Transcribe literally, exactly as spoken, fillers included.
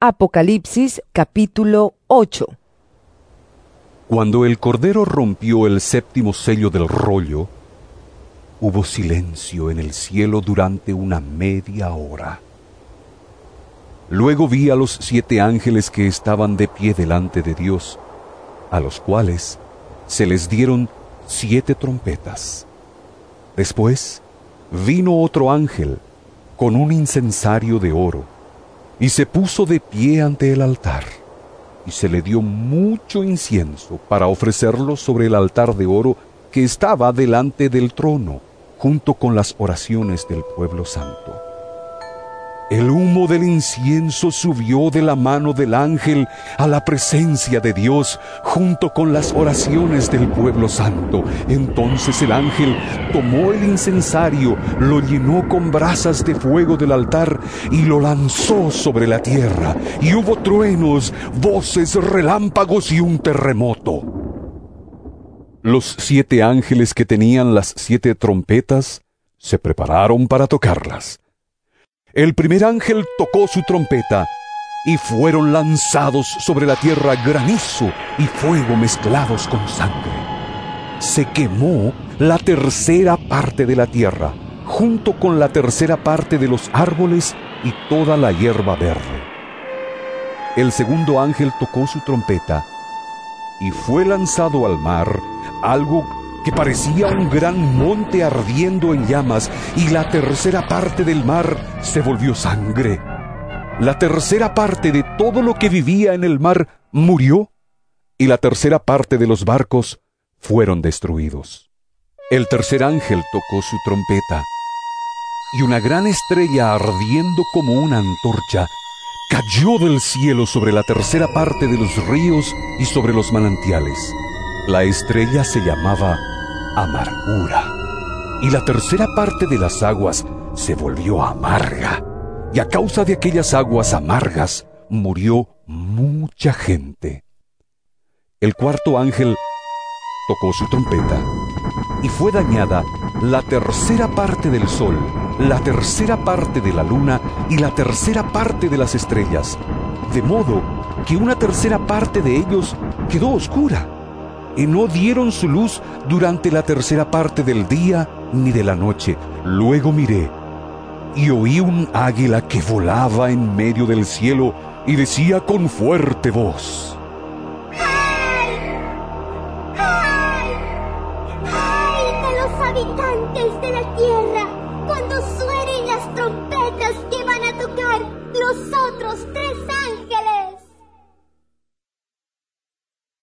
Apocalipsis capítulo ocho. Cuando el Cordero rompió el séptimo sello del rollo, hubo silencio en el cielo durante una media hora. Luego vi a los siete ángeles que estaban de pie delante de Dios, a los cuales se les dieron siete trompetas. Después vino otro ángel con un incensario de oro, y se puso de pie ante el altar, y se le dio mucho incienso para ofrecerlo sobre el altar de oro que estaba delante del trono, junto con las oraciones del pueblo santo. El humo del incienso subió de la mano del ángel a la presencia de Dios, junto con las oraciones del pueblo santo. Entonces el ángel tomó el incensario, lo llenó con brasas de fuego del altar y lo lanzó sobre la tierra. Y hubo truenos, voces, relámpagos y un terremoto. Los siete ángeles que tenían las siete trompetas se prepararon para tocarlas. El primer ángel tocó su trompeta, y fueron lanzados sobre la tierra granizo y fuego mezclados con sangre. Se quemó la tercera parte de la tierra, junto con la tercera parte de los árboles y toda la hierba verde. El segundo ángel tocó su trompeta, y fue lanzado al mar algo que parecía un gran monte ardiendo en llamas, y la tercera parte del mar se volvió sangre. La tercera parte de todo lo que vivía en el mar murió, y la tercera parte de los barcos fueron destruidos. El tercer ángel tocó su trompeta, y una gran estrella ardiendo como una antorcha cayó del cielo sobre la tercera parte de los ríos y sobre los manantiales. La estrella se llamaba Amargura, y la tercera parte de las aguas se volvió amarga, y a causa de aquellas aguas amargas murió mucha gente. El cuarto ángel tocó su trompeta, y fue dañada la tercera parte del sol, la tercera parte de la luna y la tercera parte de las estrellas, de modo que una tercera parte de ellos quedó oscura, y no dieron su luz durante la tercera parte del día ni de la noche. Luego miré, y oí un águila que volaba en medio del cielo, y decía con fuerte voz: